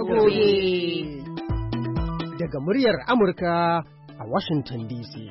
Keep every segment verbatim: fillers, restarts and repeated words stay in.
gobe. Daga muryar Amurka a Washington D C.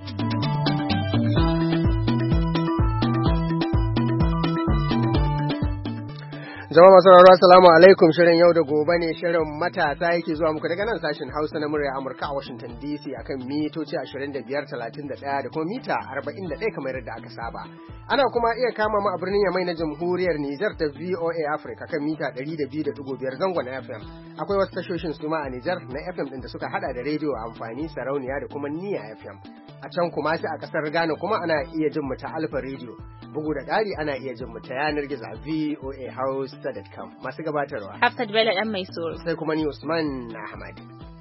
Jama'a masu sauraro assalamu alaikum, shirin yau da gobe ne, shirin matasa yake zuwa muku daga nan sashen Hausa na murya Amurka a Washington D C akan mitoci ashirin da biyar, talatin da ɗaya da kuma mita arba'in da ɗaya kamar yadda aka saba. Ana kuma iya kama mu a birnin Yamai na Jamhuriyar Nijar ta V O A Africa kan mita ɗari da biyu da ɗigo biyar zangon F M. Akwai wasu tashoshin suma a Nijar na F M ɗin da suka hada da rediyo amfani, sarauniya da kuma Niyya F M. A can kuma sai a kasar Ghana kuma ana iya jin mu ta Alfa Radio. Bugu da ƙari ana iya jin mu ta yanar gizo a V O A House dot com. Masu gabatarwa Hafsat Bello dan mai soro, sai kuma ni Usman Ahmad.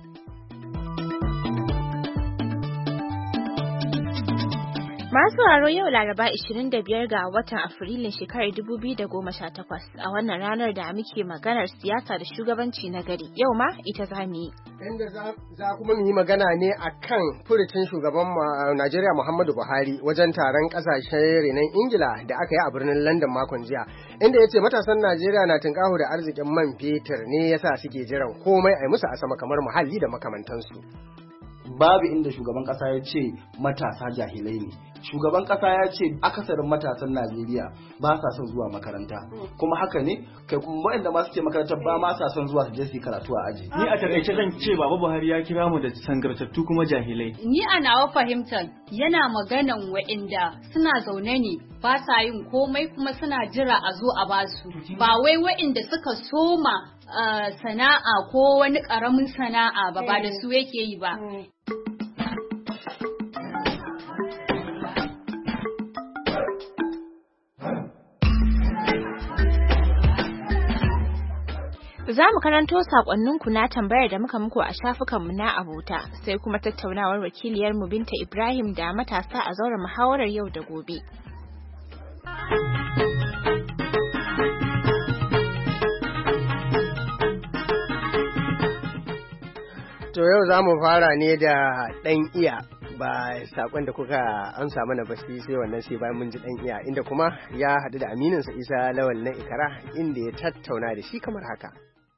Masu sauraro yau Laraba ishirin da biyar ga watan Afrilun shekarar dubu biyu da goma sha takwas, a wannan ranar da muke maganar siyasa da shugabanci na gari. Yau ma ita za mu yi. Inda za kuma mu yi magana ne a kan furucin shugaban Najeriya Muhammadu Buhari wajen taron ƙasashen renon Ingila da aka yi a birnin London makon jiya, inda ya ce matasan Najeriya na tunƙaho da arzikin man fetur ne yasa suke jiran komai a yi musu a sama kamar muhalli da makamantansu. Babu inda shugaban ƙasa ya ce matasa jahilai ne. Shugaban kasa ya ce akasarin matasan Najeriya ba sa son zuwa makaranta, kuma haka ne, kai kuma waɗanda ma suke makaranta ba ma sa son zuwa su je su karatu a aji. Ni a takaice zan ce Baba Buhari ya kira mu da sangartattu kuma jahilai. Ni a nawa fahimtar yana maganan waɗanda suna zaune ne ba sa yin komai kuma suna jira a zo a basu, ba wai waɗanda suka soma uh, sana'a ko wani ƙaramin sana'a ba ba da su yake yi ba. Za mu karanto sakonninku na tambayar da muka muku a shafukanmu na abota, sai kuma tattaunawar wakiliyarmu Binta Ibrahim da matasa a zauren muhawarar yau da gobe. To yau za mu fara ne da ɗan iya. Ba sakon da kuka amsa mana ba sai wannan sai bayan mun ji dan iya, inda kuma ya haɗu da amininsa Isa Lawal na Ikara, inda ya tattauna da shi kamar haka.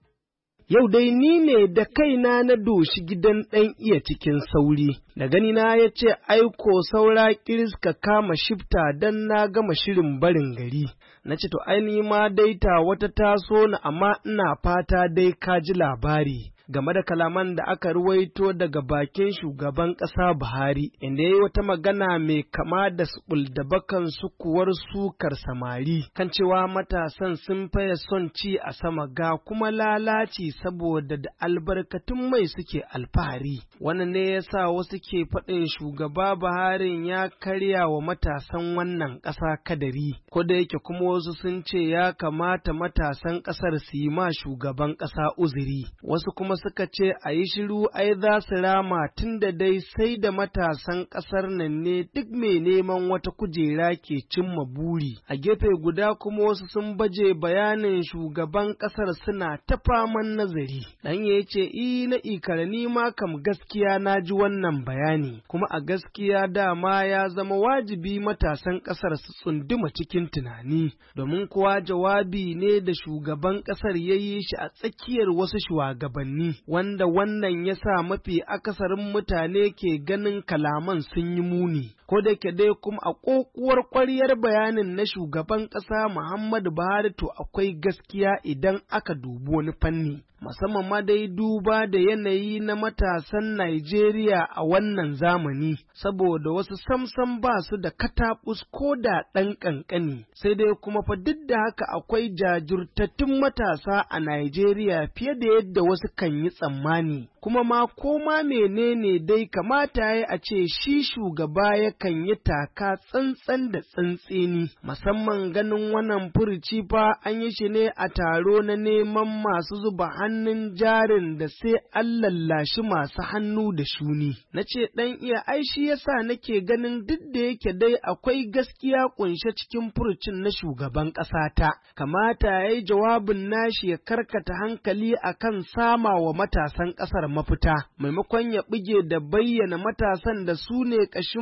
Yau dai ni ne da kaina na doshi gidan ɗan iya cikin sauri, da ganina ya ce aiko saura kiris ka kama shifta don na gama shirin barin gari. Na ce to aini ma dai ta wata taso na, amma ina fata dai ka ji labari game da kalaman da aka ruwaito daga bakin shugaban ƙasa Buhari, inda ya yi wata magana mai kama da da bakan sukuwar sukar samari, kan cewa matasan sun faye son ci a sama ga kuma lalaci saboda da albarkatun mai suke alfahari. Wannan ne ya sa wasu ke faɗin shugaba Buhari ya karya wa matasan wannan ƙasa kadari, ko da yake kuma wasu sun ce ya kamata matasan ƙasar su yi ma shugaban ƙasa uzuri. Wasu kuma suka ce a yi shiru ai za su rama, tun da dai sai da matasan ƙasar nan ne duk mai neman wata kujera ke cimma buri. A gefe guda kuma wasu sun baje bayanin shugaban ƙasar suna ta faman nazari. Dan ya ce i na Ikara ni ma kam gaskiya na ji wannan bayani, kuma a gaskiya dama ya zama wajibi matasan ƙasar su tsunduma cikin tunani, domin kuwa jawabi ne da shugaban ƙasar ya yi shi a tsakiyar wasu shugabanni, wanda wannan ya sa mafi akasarin mutane ke ganin kalaman sun yi muni. Ko da ke dai kuma a ƙoƙuwar ƙwaryar bayanin na shugaban ƙasa Muhammadu Buhari to akwai gaskiya idan aka dubi wani fanni. Musamman ma dai duba da yanayi na matasan Najeriya a wannan zamani, saboda wasu samsam ba su da kataɓus ko da ɗan ƙanƙani, sai dai kuma fa duk da haka akwai jajirtattun matasa a Najeriya fiye da yadda wasu kan yi tsammani. Kuma ma koma menene dai kamata ya a ce shi shugaba yakan yi taka tsantsan da tsantseni, musamman ganin wannan furuci fa an yi shi ne a taro na neman masu zuba hannun jarin da sai an lallashi masu hannu da shuni. Na ce ɗan iya ai shi yasa nake ganin duk da yake dai akwai gaskiya kunshe cikin furucin na shugaban ƙasata, kamata ya yi jawabin nashi ya karkata hankali akan sama wa matasan ƙasar mafita, maimakon ya buge da bayyana matasan da su ne ƙashin baya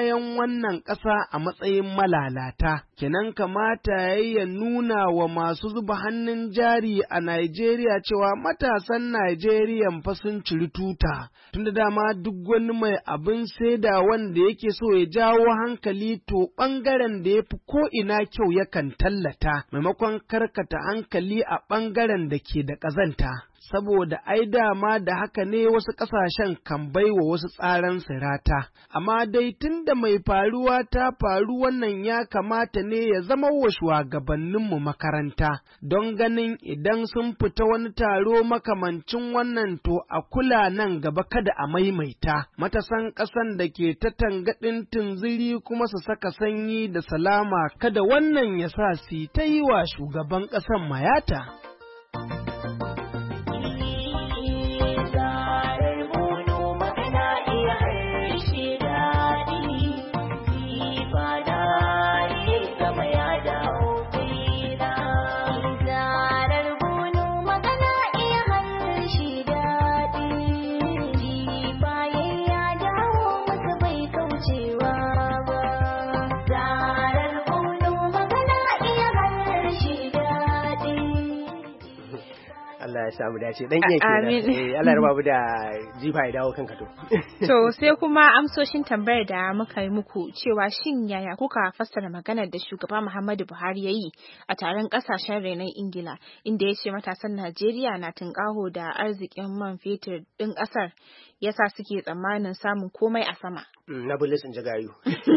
bayan wannan ƙasa a matsayin malalata, kenan kamata ya nuna wa masu zuba hannun jari a Najeriya cewa matasan Najeriya fa sun ciri tuta, tunda dama duk wani mai abin saida wanda yake so ya jawo hankali to ɓangaren da ya fi ko'ina kyau yakan tallata, maimakon karkata hankali a ɓangaren da ke da ƙazanta. Saboda ai dama da haka ne wasu ƙasashen kan baiwa wasu tsaran sirata, amma dai tun da mai faruwa ta faru wannan ya kamata ne ya zama wa shugabanninmu makaranta, don ganin idan sun fita wani taro makamancin wannan to a kula nan gaba kada a maimaita. Matasan ƙasan da ke ta tangaɗin tunziri kuma su saka sanyi da salama kada wannan ya sa su ta yi wa shugaban ƙasan mayata. Allah ya samu dace dan iya kenan. Eh Allah ya rabu da jifa ya dawo kanka to. To sai kuma amsoshin tambayar da muka yi muku cewa shin yaya kuka fassara maganar da shugaba Muhammadu Buhari yayi a taron kasashen renon Ingila inda ya ce matasan Najeriya na tunƙaho da arzikin man fetur din ƙasar yasa suke tsammanin samun komai a sama. Na bullis in jagayu.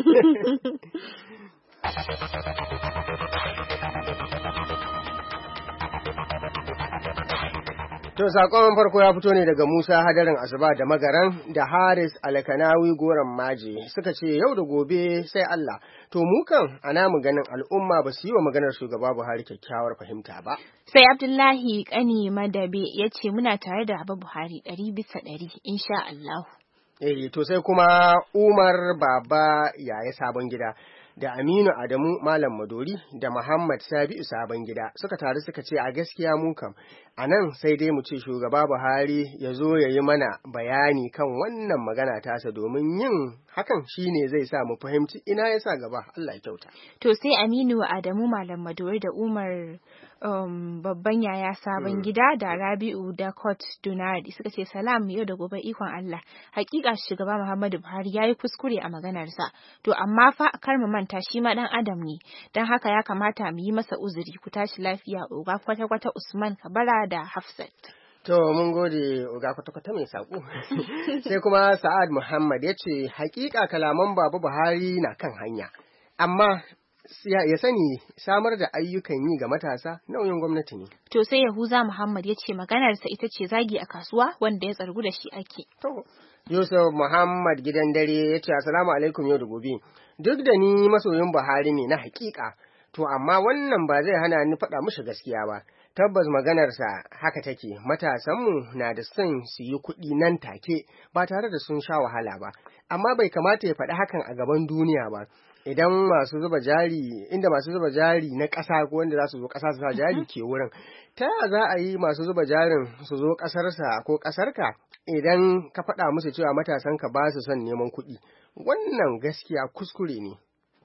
To sakon farko ya fito ne daga Musa Hadarin Asuba da Magaran da Haris Alkanawi Goran Maje suka ce yau da gobe sai Allah. To mu kan ana mu ganin al'umma ba su yi wa maganar shugaba Buhari kyakkyawar fahimta ba. Sai Abdullahi Kani Madabe ya ce muna tare da Baba Buhari ɗari bisa ɗari insha Allah. Eh to sai kuma Umar Baba yaya sabon gida. Da Aminu Adamu Malam Madori da Muhammad Sabi'u Sabon Gida suka taru suka ce a gaskiya mu kam a nan sai dai mu ce shugaba Buhari ya zo ya yi mana bayani kan wannan magana tasa domin yin hakan shine zai sa mu fahimci ina ya sa gaba. Allah ya kyauta. To sai Aminu Adamu Malam Madori da Umar um, babban yaya Sabon mm. Gida da Rabi'u da Kot Dunari suka ce salam yau da gobe ikon Allah. Hakika shugaba Muhammadu Buhari ya yi kuskure a maganarsa. To amma fa kar mu manta shi ma dan adam ne dan haka ya kamata mu yi masa uzuri. Ku tashi lafiya oga kwata-kwata Usman Kabara da Hafsat. To mun gode oga kwata-kwata mai saƙo. Sai kuma Sa'ad Muhammad ya ce hakika kalaman Baba Buhari na kan hanya amma ya sani samar da ayyukan yi ga matasa nauyin gwamnati ne. To sai Yahuza Muhammad ya ce maganarsa ita ce zagi a kasuwa wanda ya tsargu da shi ake. To Yusuf Muhammad gidan dare ya ce assalamu alaikum yau da gobe. Duk da ni masoyin Buhari ne na hakika, to amma wannan ba zai hana ni faɗa mushi gaskiya ba. Tabbas maganarsa haka take, matasanmu na da son su yi kuɗi nan take ba tare da sun sha wahala ba, amma bai kamata ya faɗi hakan a gaban duniya ba. Idan masu zuba jari, inda masu zuba jari na ƙasa ko wanda za su zo ƙasa su sa jari ke wurin, ta yaya za a yi masu zuba jarin su zo ƙasarsa ko ƙasarka idan ka faɗa musu cewa matasanka ba su son neman kuɗi? Wannan gaskiya kuskure ne.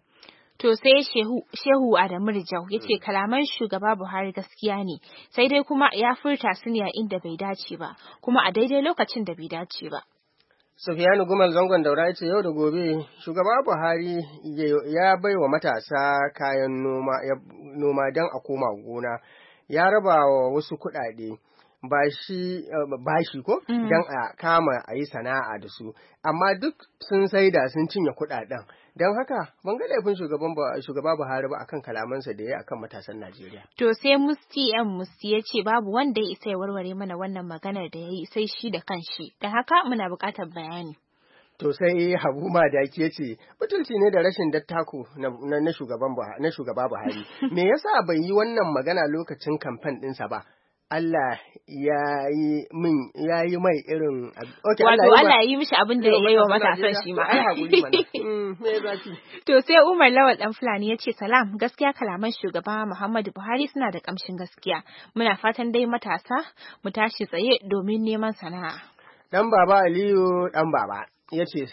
To sai Shehu, Shehu Adamu Rijau ya ce kalaman shugaba Buhari gaskiya ne, sai dai kuma ya furta su ne a inda bai dace ba, kuma a daidai lokacin da bai dace ba. Sufiyanu Gumal Zangon Daura ya ce yau da gobe shugaba Buhari ya bai wa matasa kayan noma, noma don a koma gona, ya raba wa wasu kuɗaɗe. Bashi, bashi ko mm. don a kama a yi sana'a da su, amma duk sun saida sun cinye kuɗaɗen. Don haka ban ga laifin shugaba Buhari ba akan kalamansa da ya yi akan matasan Najeriya. To sai Musti yan Musti ya ce babu wanda ya isa ya warware mana wannan maganar da ya yi sai shi da kanshi. Don haka muna buƙatar bayani. To sai Habu Madaki ya ce butulci ne da rashin dattako na, na, na shugaba Buhari. Me yasa bai yi wannan magana lokacin kamfen ɗinsa ba? Allah ya yi min ya yi mai irin okay, wato Allah ya yi mishi abin da ya yi wa matasan shi ma. Ai hakuri mana. Mm, me zaki? To sai Umar Lawal dan Fulani ya ce salam gaskiya kalaman shugaba Muhammadu Buhari suna da kamshin gaskiya. Muna fatan dai matasa mu tashi tsaye domin neman sana'a. Dan baba Aliyu dan baba ya ce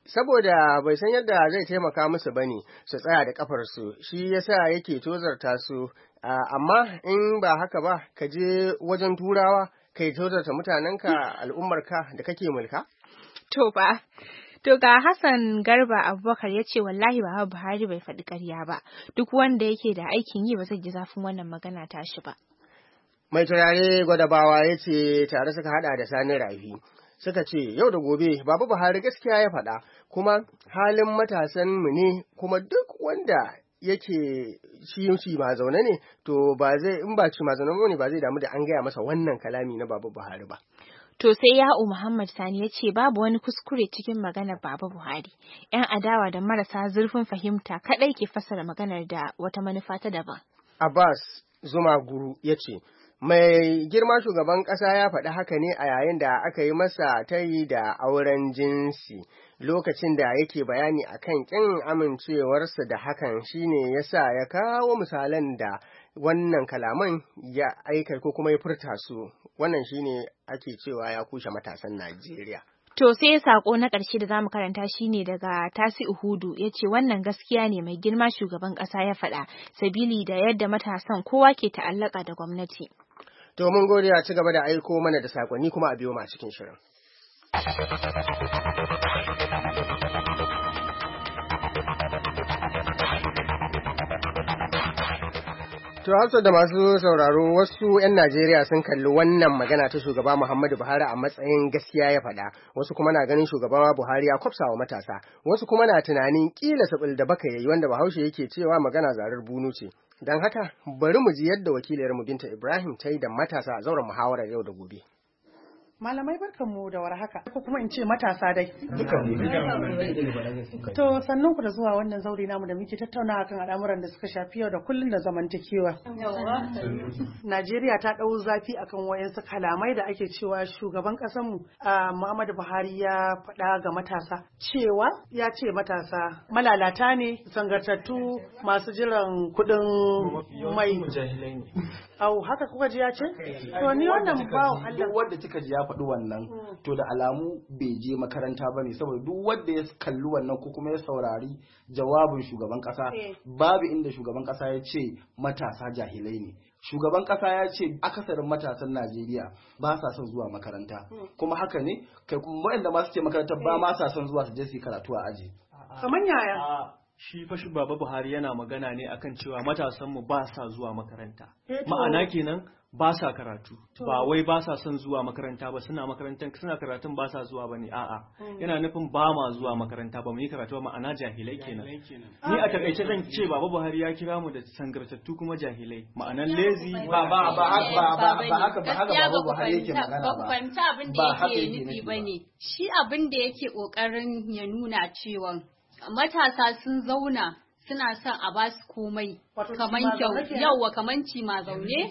saboda bai san yadda zai taimaka musu bane su tsaya da kafarsu shi yasa yake tozarta su amma in ba haka ba ka je wajen turawa kai tozarta mutanenka al'ummarka da kake mulka to ba To ga Hassan Garba Abubakar ya ce wallahi Baba Buhari bai faɗi ƙarya ba, duk wanda yake da aikin yi ba zai ji zafin wannan magana tashi ba. Mai turare Gwadabawa ya ce tare suka hada da Sani Rafi. Suka ce yau da gobe Baba Buhari gaskiya ya faɗa kuma halin matasan mu ne kuma duk wanda yake shi shi ma zaune ne to ba zai in ba ci ma zaune ne ba zai damu da an gaya masa wannan kalami na Baba Buhari ba. To sai Ya'u Muhammad Sani ya ce babu wani kuskure cikin maganar Baba Buhari. 'Yan adawa da marasa zurfin fahimta kaɗai ke fassara maganar da wata manufa ta daban. Abbas Zuma Guru ya ce, mai girma shugaban ƙasa ya faɗi haka ne a yayin da aka yi masa tayi da auren jinsi. Lokacin da yake bayani akan ƙin amincewarsa da hakan shine yasa ya kawo misalan da wannan kalaman ya aika ko kuma ya furta su. Wannan shine ake cewa ya kushe matasan Najeriya. To sai sako na ƙarshe da zamu karanta shine daga Tasi Uhudu yace wannan gaskiya ne mai girma shugaban ƙasa ya faɗa sabili da yadda matasan kowa ke ta'allaka da gwamnati. To mun gode a ci gaba da aiko mana da sakonni kuma a biyo ma cikin shirin. To hafsa da masu sauraro wasu 'yan Najeriya sun kalli wannan magana ta shugaba Muhammadu Buhari a matsayin gaskiya ya faɗa, wasu kuma na ganin shugaba Buhari ya kwafsa wa matasa, wasu kuma na tunanin kila sabil da baka yayi wanda Bahaushe yake cewa magana zarar bunu ce. Don haka bari mu ji yadda wakiliyarmu Binta Ibrahim ta yi da matasa a zauren muhawarar yau da gobe. Malamai barkanmu da warhaka ko kuma in ce matasa dai. To sannan ku da zuwa wannan zauri namu da muke tattaunawa kan al'amuran da suka shafi yau da kullun da zamantakewa. Najeriya ta dau zafi akan wayansu kalamai da ake cewa shugaban kasar mu Muhammadu Buhari ya faɗa ga matasa cewa ya ce matasa malalata ne, sangartattu, masu jiran kuɗin mai. Au haka kuka ji ya ce? To ni wannan bawo Allah wanda kika ji ya faɗi wannan to da alamu bai je makaranta bane saboda duk wanda ya kalli wannan ko kuma ya saurari jawabin shugaban kasa babu inda shugaban kasa ya ce matasa jahilai ne. Shugaban kasa ya ce akasarin matasan Najeriya ba sa son zuwa makaranta kuma haka ne kai kuma wanda ma suke makaranta ba ma sa son zuwa su je su karatu a aji. Kaman yaya? Shi fa shi Baba Buhari yana magana ne akan cewa matasanmu ba sa zuwa makaranta. Ma'ana kenan ba sa karatu. Ba wai ba sa son zuwa makaranta ba, suna makarantan suna karatun ba sa zuwa bane a'a. Yana nufin ba ma zuwa makaranta ba mu yi karatu ba ma'ana jahilai kenan. Ni a takaice zan ce Baba Buhari ya kira mu da sangartattu kuma jahilai. Ma'anan lazy ba ba ba ba ba ba haka ba haka Baba Buhari yake magana ba. Ba fahimta abin da yake nufi bane. Shi abin da yake kokarin ya nuna cewa matasa sun zauna suna son a ba su komai kaman kyau yawa kaman ci ma zaune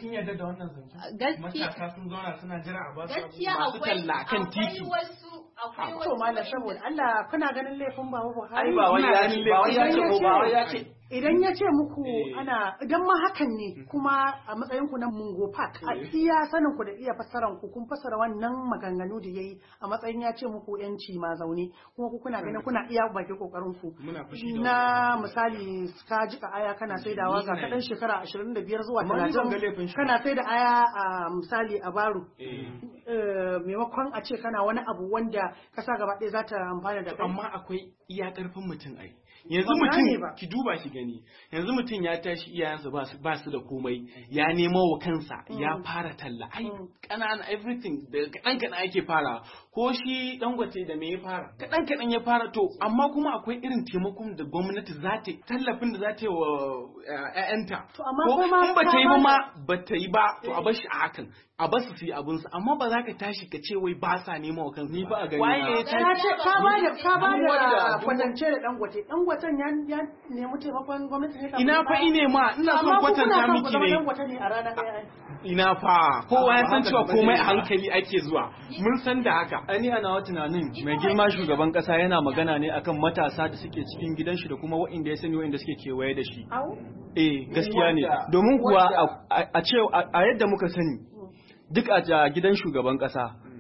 gaskiya akwai akwai wasu akwai wasu to mallam saboda Allah kuna ganin laifin Baba Buhari ai ba wai ya ce ba wai ya ce ba wai ya ce idan ya ce muku ana idan ma hakan ne kuma a matsayin ku na Mungo Park a iya sanin ku da iya fassaran ku kun fassara wannan maganganu da yayi a matsayin ya ce muku yanci ma zaune kuma ku kuna ganin kuna iya baki kokarin ku na misali ka jika aya kana saidawa ga kadan shekara ashirin da biyar zuwa talatin kana saida aya a misali a baro maimakon a ce kana wani abu wanda kasa gaba ɗaya za ta amfana da kai amma akwai iya karfin mutum ai yanzu mutum ki duba shi gani yanzu mutum ya tashi iyayensa ba su ba su da komai ya nemo wa kansa ya fara talla ai kanana everything da kadan kadan ake fara ko shi Dangote da me ya fara kadan kadan ya fara to amma kuma akwai irin taimakon da gwamnati za ta tallafin da za ta yi wa ƴaƴanta to amma kuma in ba ta yi ba ma ba ta yi ba to a bar shi a hakan a bar su yi abun su amma ba za ka tashi ka ce wai ba sa nema wa kansu ni ba a gani waye ya ce ka ba da ka ba da kwatance da Dangote Dangoten ya ya nemi taimakon gwamnati ne ina fa ine ma ina son kwatanta miki ne ina fa kowa ya san cewa komai a hankali ake zuwa mun san da haka ani ana wa tunanin mai girma shugaban kasa yana magana ne akan matasa da suke cikin gidan shi da kuma waɗanda ya sani waɗanda suke kewaye da shi eh gaskiya ne domin kuwa a ce a yadda muka sani duk a gidan shugaban kasa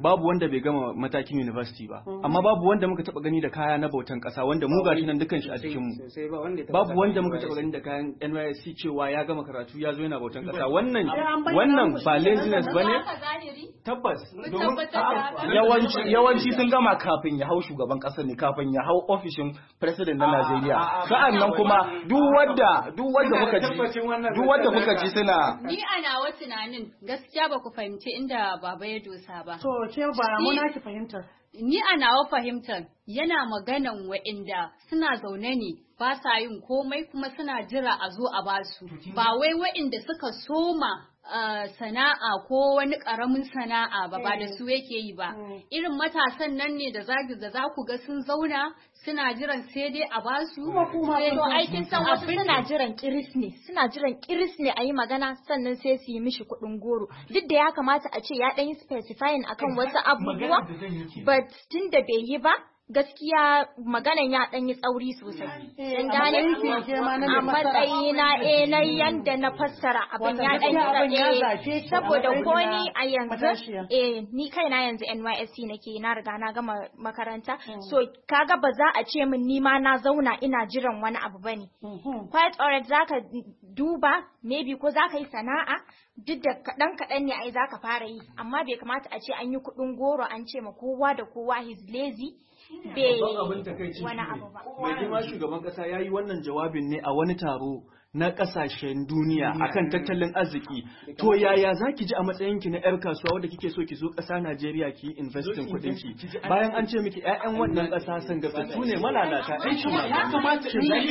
babu wanda bai gama matakin university ba amma babu wanda muka taba gani da kaya na bautan kasa wanda mu gashi nan dukan shi a cikin mu babu wanda muka taba gani da kayan N Y S C cewa ya gama karatu ya zo yana bautan kasa wannan wannan ba laziness bane tabbas domin yawanci yawanci sun gama kafin ya hau shugaban kasa ne kafin ya hau ofishin president na Najeriya sa'an nan kuma duk wanda duk wanda kuka ji duk wanda kuka ji suna ni ana wa tunanin gaskiya ba ku fahimci inda baba ya dosa ba to ke ba mu na ki fahimtar ni a nawa fahimtar yana maganan wa'inda suna zaune ne ba sa yin komai kuma suna jira a zo a basu ba wai wa'inda suka soma uh, sana'a ko wani karamin sana'a ba ba da su yake yi ba irin matasan nan ne da zagi da za ku ga sun zauna suna jiran sai dai a basu sai to aikin san wasu suna jiran kiris ne suna jiran kiris ne a yi magana sannan sai su yi mishi kuɗin goro duk da ya kamata a ce ya ɗan yi specifying akan wasu abubuwa but tun da bai yi ba gaskiya maganan ya ɗan yi tsauri sosai. Dan gane a matsayi na eh na yanda na fassara abin ya ɗan yi tsaye saboda ko ni a yanzu eh ni kaina yanzu N Y S C nake na riga na gama makaranta so kaga ba za a ce min ni ma na zauna ina jiran wani abu bane. Quite alright zaka duba maybe ko zaka yi sana'a duk da kaɗan kaɗan ne ai zaka fara yi amma bai kamata a ce an yi kuɗin goro an ce ma kowa da kowa he's lazy bai wani abu ba. Mai girma shugaban kasa ya yi wannan jawabin ne a wani taro na kasashen duniya akan tattalin arziki. To yaya za ki ji a matsayinki na 'yar kasuwa wadda kike so ki zo ƙasa Najeriya ki yi investing kuɗin ki bayan an ce miki 'ya'yan wannan ƙasa sun gafe su ne malalata ɗan shi ya kamata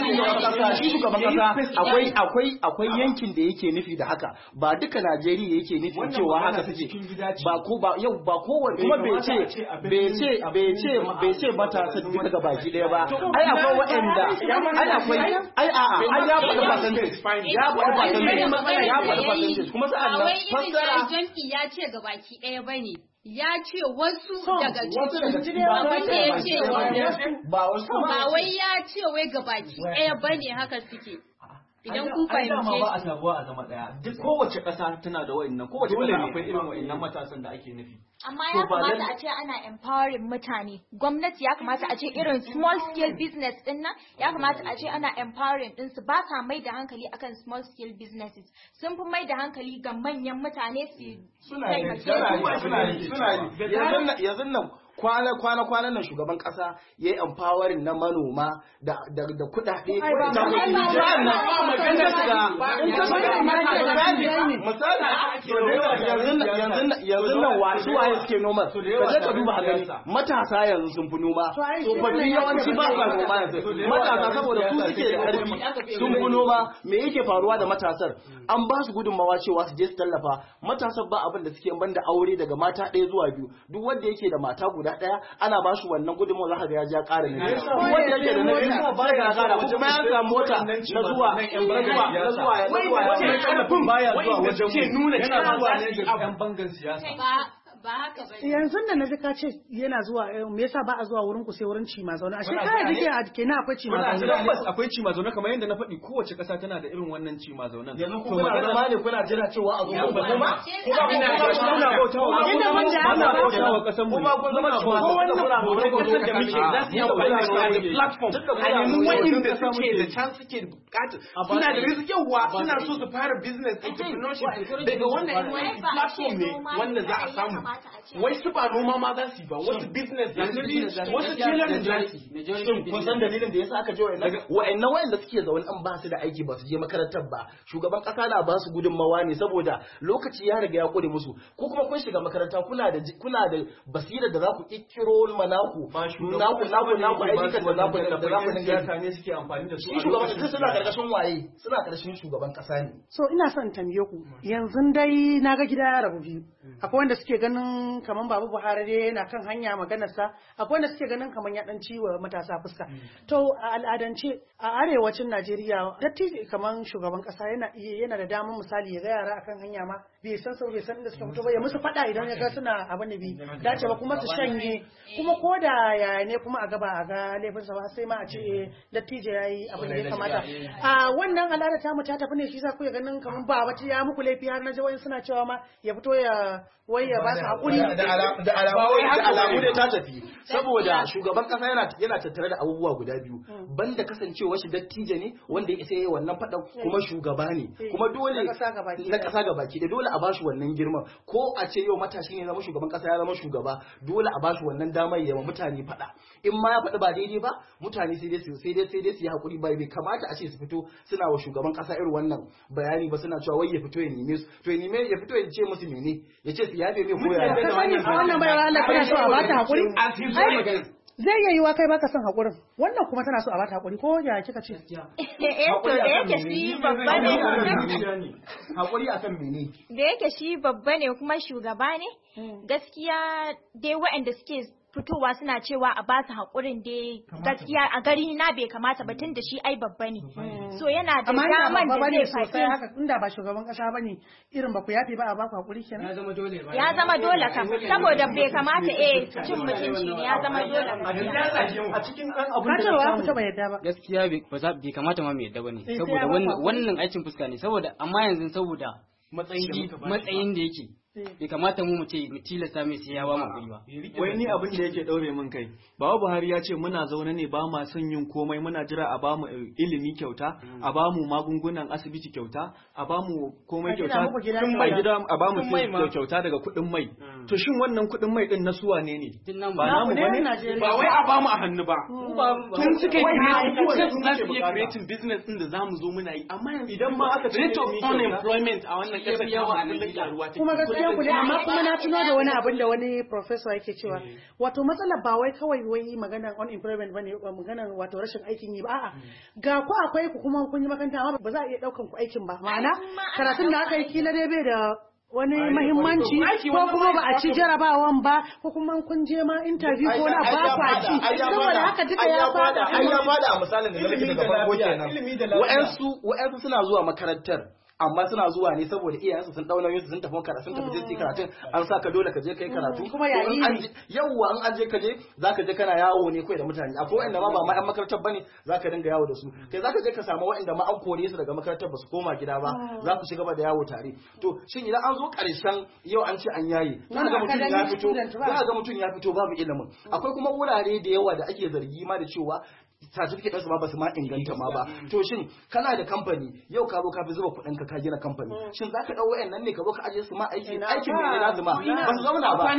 shi shugaban kasa akwai akwai akwai yankin da yake nufi da haka ba duka Najeriya yake nufi cewa haka suke ba ko ba yau ba kowanne kuma bai ce bai ce bai ce bai ce mata su duka ga baki daya ba ai akwai waɗanda ai akwai ai a'a ai ya faɗi ba ya faɗi percentage ya faɗi percentage kuma sa'an nan fassara jam'i ya ce ga baki ɗaya bane ya ce wasu daga cikin wanda ya ce ba wasu ba wai ya ce wai ga baki ɗaya bane haka suke idan kun fahimce ba a sabuwa a zama daya duk kowace ƙasa tana da wa'annan kowace ƙasa akwai irin wa'annan matasan da ake nufi amma ya kamata a ce ana empowering mutane gwamnati ya kamata a ce irin small scale business din nan ya kamata a ce ana empowering din su ba sa mai da hankali akan small scale businesses sun fi mai da hankali ga manyan mutane su suna yi suna yi suna yi yanzu nan kwana kwana kwana nan shugaban kasa yayi empowering na manoma da da da kudade da misali yanzu nan wasu waye suke noma ka je ka duba gani matasa yanzu sun fi noma tsofaffi yawanci ba sa noma yanzu matasa saboda su suke da karfi sun fi noma me yake faruwa da matasar an ba su gudunmawa cewa su je su tallafa matasan ba abin da suke banda aure daga mata ɗaya zuwa biyu duk wanda yake da mata guda daya ana ba shi wannan gudunmawa za ka ga ya ja ƙara ne wanda yake da nabi ba ya ƙara kuma ya samu mota na zuwa na zuwa na zuwa na zuwa ya karfin baya zuwa wajen ke nuna cewa ne ga ɗan bangan siyasa ba haka ba yanzu da na ji ka ce yana zuwa me yasa ba a zuwa wurin ku sai wurin cima zaune ashe kai dake a kenan akwai cima zaune tabbas akwai cima zaune kamar yadda na faɗi kowace ƙasa tana da irin wannan cima zaunen yanzu ku kuna zama ne kuna jira cewa a zo ku kuma kuma kuna bautawa inda mun da ana bautawa kasan mu kuma kun zama cewa ko wannan kuna hore ko kasar da muke za su yi amfani da platform a nemi wanda suke da chance suke bukata suna da rizkiyawa suna so su fara business entrepreneurship daga wannan platform ne wanda za a samu wai su ba noma ma za su yi ba wasu business za su yi wasu tailoring za su yi kun san dalilin da yasa aka je wa'annan wa'annan wa'anda suke zaune an ba su da aiki ba su je makarantar ba shugaban kasa na ba su gudunmawa ne saboda lokaci ya riga ya kure musu ko kuma kun shiga makaranta kuna da kuna da basira da za ku kikkiro manaku naku naku naku ayyukan da za ku da za ku dinga ne suke amfani da su shugaban kasa suna karkashin waye suna karkashin shugaban kasa ne so ina son tambaye ku yanzu dai naga gida ya rabu biyu akwai wanda suke ganin kaman babu Buhari dai yana kan hanya maganarsa akwai wanda suke ganin kaman ya dan ciwo matasa fuska to a al'adance a arewacin Najeriya datti kaman shugaban kasa yana yana da damar misali ya ga yara akan hanya ma bai san sau bai san inda suka fito ba ya musu fada idan ya ga suna abin da bi dace ba kuma su shanye kuma ko da ya ne kuma a gaba a ga laifinsa ba sai ma a ce dattijo yayi abin da ya kamata a wannan al'ada ta mu ta tafi ne shi za ku ya ganin kamar ba wata ya muku laifi har na ji wani suna cewa ma ya fito ya wai ya ba su hakuri da alamu da ta tafi saboda shugaban kasa yana yana tattare da abubuwa guda biyu banda kasancewa shi dattijo ne wanda ya isa yayi wannan fadan kuma shugaba ne kuma dole na kasa gabaki da dole a bashi wannan girma ko a ce yau matashi ne zama shugaban kasa ya zama shugaba dole a bashi wannan damar ya ma mutane fada in ma ya faɗi ba daidai ba mutane sai dai su sai dai sai dai su yi hakuri ba bai kamata a ce su fito suna wa shugaban kasa irin wannan bayani ba suna cewa wai ya fito ya neme su to ya neme ya fito ya ce musu mene ya ce su yafe mai ko ya wannan bayar Allah kana so a bata hakuri zai iya yiwa kai baka son hakurin wannan kuma tana so a bata hakuri ko ya kika ce eh to da yake shi babba ne hakuri akan mene da yake shi babba ne kuma shugaba ne gaskiya dai waɗanda suke fitowa suna cewa a ba su haƙurin dai gaskiya a gari na bai kamata ba tun da shi ai babba ne so yana da daman da zai faɗi haka inda ba shugaban ƙasa bane irin ba ku yafi ba a ba ku haƙuri kenan ya zama dole ba ya zama dole kam saboda bai kamata eh cin mutunci ne ya zama dole a cikin ɗan abin da ba ku taɓa yadda ba gaskiya bai kamata ma mu yadda bane saboda wannan wannan aikin fuska ne saboda amma yanzu saboda matsayin matsayin da yake bai kamata mu mu ce mu tilasta mai sai ya ba mu kuɗi ba wai ni abin da yake daure min kai Baba Buhari ya ce muna zaune ne ba ma son yin komai muna jira a ba mu ilimi kyauta a ba mu magungunan asibiti kyauta a ba mu komai kyauta a gida a ba mu kyauta daga kuɗin mai to shin wannan kuɗin mai din na suwa ne ne ba namu bane ba wai a ba mu a hannu ba tun suka yi creating business din da zamu zo muna yi amma idan ma aka ce unemployment a wannan kasar yawa a kullun karuwa kuma gaskiya ku ne amma kuma na tuno da wani abin da wani professor yake cewa wato matsalar ba wai kawai wai maganar unemployment bane maganar wato rashin aikin yi ba a'a ga ku akwai ku kuma kun yi makaranta amma ba za a iya daukan ku aikin ba ma'ana karatun da aka yi kila dai bai da wani mahimmanci ko kuma ba a ci jarabawan ba ko kuma kun je ma interview ko na ba ku a ci saboda haka duka ya fada ai ya fada a misalin da nake daga farko kenan wa'ansu wa'ansu suna zuwa makarantar amma suna zuwa ne saboda iyayensu sun dauna yin sun tafi karatu sun tafi jinsi karatun an saka dole ka je kai karatu kuma yayi yawwa an aje ka je zaka je kana yawo ne kai da mutane akwai wanda ma ba ma yan makarantar bane zaka dinga yawo da su kai zaka je ka samu wanda ma an kore su daga makarantar ba su koma gida ba za ku shiga ba da yawo tare to shin idan an zo karshen yau an ce an yaye za ga mutum ya fito za ga mutum ya fito babu ilimin akwai kuma wurare da yawa da ake zargi ma da cewa certificate ɗinsu ma ba su ma inganta ma ba to shin kana da kamfani yau ka zo ka fi zuba kuɗin ka ka gina kamfani shin za ka ɗau wayannan ne ka zo ka ajiye su ma aiki aikin ne na zuma ba su zauna ba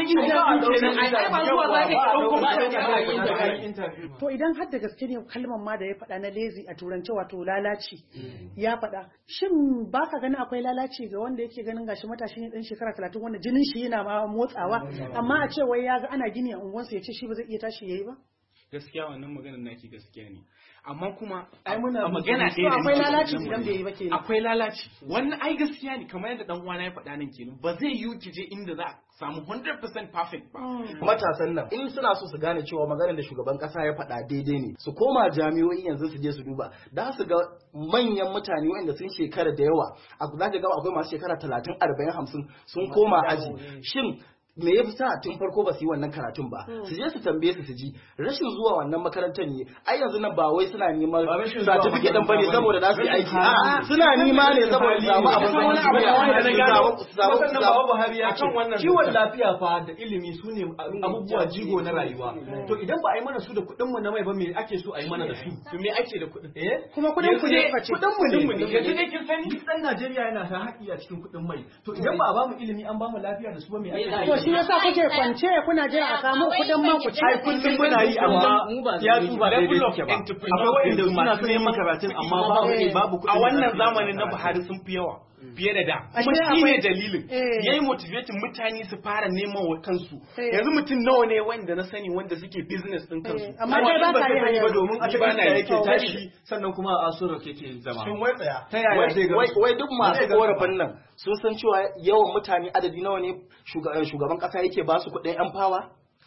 to idan har da gaske ne kalmar ma da ya faɗa na lazy a turance wato lalaci ya faɗa shin ba ka ganin akwai lalaci ga wanda yake ganin gashi matashi ne ɗan shekara talatin wanda jinin shi yana ma motsawa amma a ce wai ya ga ana gini a unguwarsa ya ce shi ba zai iya tashi yayi ba gaskiya wannan maganar naki gaskiya ne amma kuma ai muna magana ɗaya ne akwai lalaci idan bai yi ba kenan akwai lalaci wannan ai gaskiya ne kamar yadda dan uwana ya faɗa nan kenan ba zai yi ki je inda za a samu one hundred percent perfect ba matasan nan in suna so su gane cewa maganar da shugaban kasa ya faɗa daidai ne su koma jami'o'i yanzu su je su duba da su ga manyan mutane wanda sun shekara da yawa a za ka ga akwai masu shekara talatin arba'in hamsin sun koma aji shin me ya sa tun farko ba su yi wannan karatun ba su je su tambaye su su ji rashin zuwa wannan makarantar ne ai yanzu nan ba wai suna neman certificate din bane saboda za su yi aiki suna nema ne saboda su samu abin da su samu su samu Buhari ya kan wannan kiwon lafiya fa da ilimi su ne abubuwa jigo na rayuwa to idan ba a yi mana su da kuɗin mu na mai ba me ake so a yi mana da su to me ake da kuɗin eh kuma kuɗin ku ne face kuɗin mu ne yanzu dai kin sani dan Najeriya yana da haƙi a cikin kuɗin mai to idan ba a ba mu ilimi an ba mu lafiya da su ba me ake shi yasa kuke kwance kuna jira a samu kudin man ku ci ai kullum muna yi amma ya tuba daidai suke ba akwai wanda suna son yin karatun amma babu babu kudi a wannan zamanin na Buhari sun fi yawa fiye da da kuma shi ne dalilin yayi motivating mutane su fara neman wa kansu yanzu mutum nawa ne wanda na sani wanda suke business din kansu amma dai ba ka yi ba domin a cikin da yake tashi sannan kuma a asura yake zama shin wai tsaya ta yaya zai ga wai duk masu korafin nan sun san cewa yawan mutane adadi nawa ne shugaban kasa yake ba su kuɗin yan fawa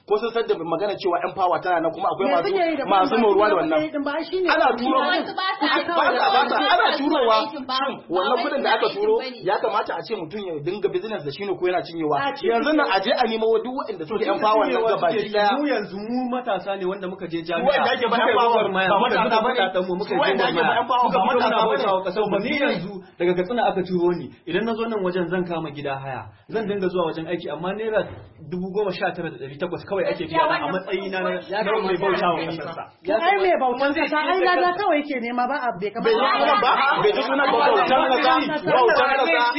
ko sun san da magana cewa yan power tana nan kuma akwai masu masu moruwa da wannan ana turo ana turowa wannan kudin da aka turo ya kamata a ce mutum ya dinga business da shi ne ko yana cinyewa yanzu nan aje a nemo duk waɗanda suke yan power nan gaba ki daya mu yanzu mu matasa ne wanda muka je jami'a wanda ake ba yan power ba matasa ba mu muka je jami'a ba matasa ba kasar ba ni yanzu daga Katsina aka turo ni idan na zo nan wajen zan kama gida haya zan dinga zuwa wajen aiki amma naira dubu goma sha tara da ɗari takwas kawai ake biya a matsayina na na mai bauta wa kasarsa ya kai mai bautan kasa ai lada kawai yake nema ba a bai kamar ba bai ji suna bautan kasa bautan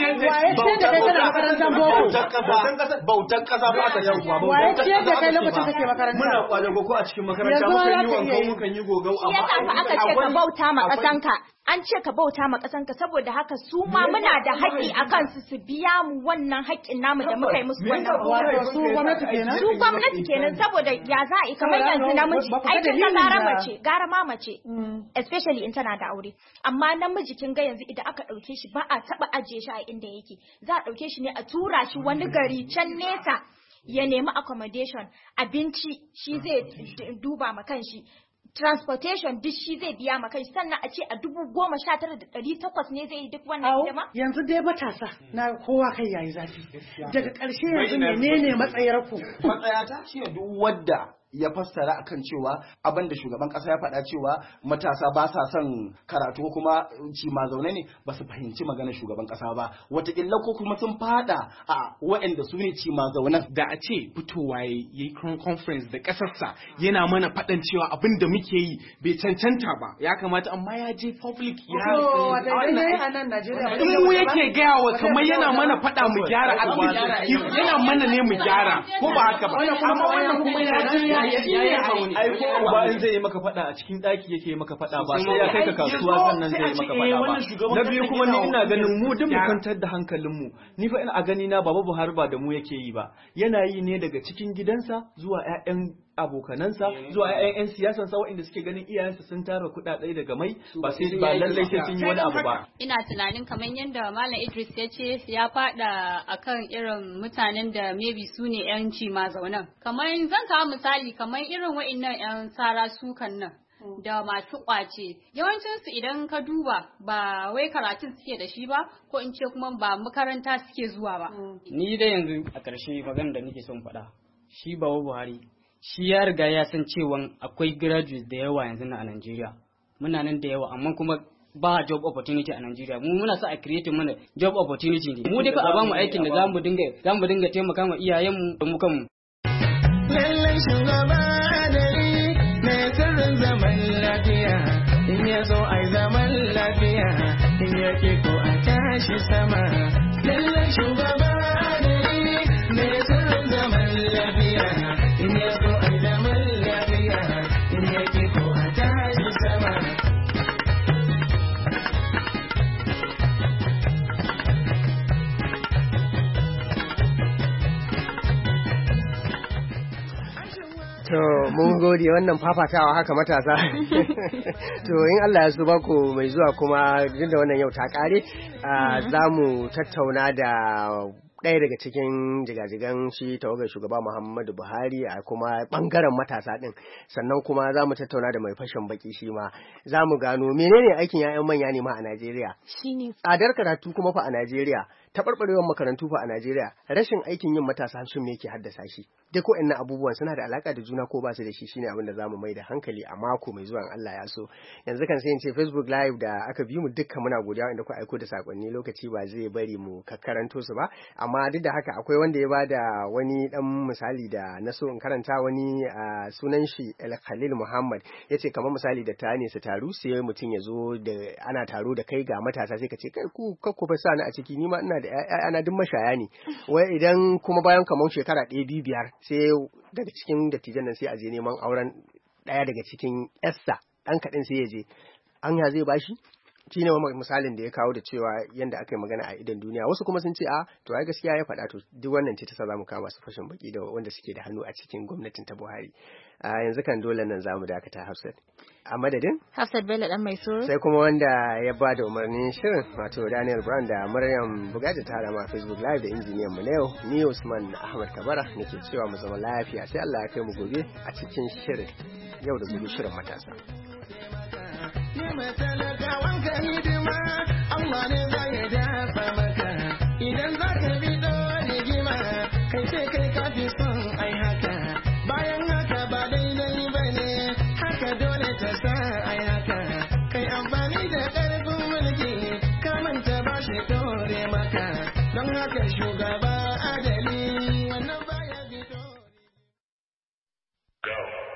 kasa bautan kasa ba ta yan kuwa waye ce da kai lokacin kake makaranta muna kwadago ko a cikin makaranta mukan yi wanko mukan yi gogau amma aka ce ka bauta ma kasanka an ce ka bauta ma kasanka saboda haka su ma muna da haƙƙi a kansu su biya mu wannan haƙƙin namu da muka yi musu wannan su gwamnati kenan su gwamnati kenan saboda ya za a yi kamar yanzu namiji aikin ka gara mace gara ma mace especially in tana da aure amma namiji kin ga yanzu idan aka ɗauke shi ba a taɓa ajiye shi a inda yake za a ɗauke shi ne a tura shi wani gari can nesa ya nemi accommodation abinci shi zai duba ma kanshi transportation duk shi zai biya ma kai sannan a ce a dubu goma sha tara da ɗari takwas ne zai yi duk wannan hidima? Yanzu dai matasa na kowa kai yayi zafi. Daga ƙarshe yanzu menene matsayar ku? Matsayata shi ne duk wadda ya fassara akan cewa abin da shugaban kasa ya faɗa cewa matasa ba sa son karatu ko kuma ci ma zaune ne ba su fahimci maganar shugaban kasa ba wataƙila ko kuma sun fada a waɗanda su ne ci ma zaunen. Da a ce fitowa ya yi conference da ƙasarsa yana mana faɗan cewa abin da muke yi bai cancanta ba ya kamata amma ya je public ya in mu yake gaya wa kamar yana mana faɗa mu gyara yana mana ne mu gyara ko ba haka ba amma wannan kuma ya je ai ko ba in zai yi maka fada a cikin daki yake maka fada ba sai ya kai ka kasuwa sannan zai yi maka fada ba na biyu kuma ni ina ganin mu duk mu kwantar da hankalin mu ni fa ina a gani na baba Buhari ba da mu yake yi ba yana yi ne daga cikin gidansa zuwa ƴaƴan abokanansa zuwa ƴaƴan ƴan siyasan sa waɗanda suke ganin iyayensa sun tara kuɗaɗe daga mai ba sai ba lallai sai sun yi wani abu ba. Ina tunanin kamar yadda Malam Idris ya ce ya faɗa akan irin mutanen da maybe su ne ƴan cima zaunan. Kamar zan kawo misali kamar irin waɗannan ƴan sara sukan nan. Da masu ƙwace yawancinsu idan ka duba ba wai karatun suke da shi ba ko in ce kuma ba makaranta suke zuwa ba. Ni da yanzu a ƙarshe magana da nake son faɗa shi Baba Buhari shi ya riga ya san cewa akwai graduates da yawa yanzu na a Najeriya muna nan da yawa amma kuma ba job opportunity a Najeriya mu muna sa a create mana job opportunity ne mu duka a bamu aikin da zamu dinga zamu dinga taimaka ma iyayenmu da mu kanmu. Lallai shugaba adali mai sirrin zaman lafiya in ya zo ai zaman lafiya in ya ke ko a tashi sama. Lallai shugaba adali mai sirrin zaman lafiya in ya zo ai zaman lafiya in ya ke ko a tashi sama. To mun gode wannan fafatawa haka matasa. To in Allah ya so bako mai zuwa kuma duk da wannan yau ta kare za mu tattauna da ɗaya daga cikin jigajigan shi tawagar shugaba Muhammadu Buhari a kuma ɓangaren matasa ɗin sannan kuma za mu tattauna da mai fashin baki shi ma za mu gano menene aikin 'ya'yan manya ne ma a Najeriya shine tsadar karatu kuma fa a Najeriya taɓarɓarewar makarantu fa a Najeriya rashin aikin yin matasa sun me yake haddasa shi duk waɗannan abubuwan suna da alaka da juna ko ba su da shi shine abin da zamu mai da hankali a mako mai zuwa Allah ya so yanzu kan sai in ce Facebook live da aka bi mu dukkan muna godiya inda ku aiko da sakonni lokaci ba zai bari mu kakkaranto su ba amma duk da haka akwai wanda ya bada wani dan misali da na so in karanta wani sunan shi El Khalil Muhammad yace kamar misali da ta ne su taru sai mutum ya zo da ana taro da kai ga matasa sai ka ce kai ku kakku fa sa ni a ciki ni ma ina da ana duk mashaya ne wai idan kuma bayan kamar shekara ɗaya biyu biyar sai daga cikin dattijan nan sai a je neman auren ɗaya daga cikin yarsa ɗan kaɗan sai ya je an ya zai bashi shi ne misalin da ya kawo da cewa yanda aka yi magana a idan duniya, wasu kuma sun ce a to ai gaskiya ya faɗa, to duk wannan ce ta sa zamu kama su fashin baki da wanda suke da hannu a cikin gwamnatin ta Buhari. A yanzu kan dole nan zamu dakata Hafsat. A madadin Hafsat Bello dan mai soro. Sai kuma wanda ya ba da umarnin shirin wato Daniel Brown da Maryam Bugaji ta hada ma Facebook Live da injiniyan mu na yau ni Usman Ahmad Kabara nake cewa mu zama lafiya sai Allah ya kai mu gobe a cikin shirin yau da gobe shirin matasa. Allah ne zai dafa maka idan za ka bi rigima kai ce kai ka fi son ai haka bayan haka ba daidai ba ne haka dole ta sa ai haka kai amfani da ƙarfin mulki ka manta ba shi dore maka don haka shi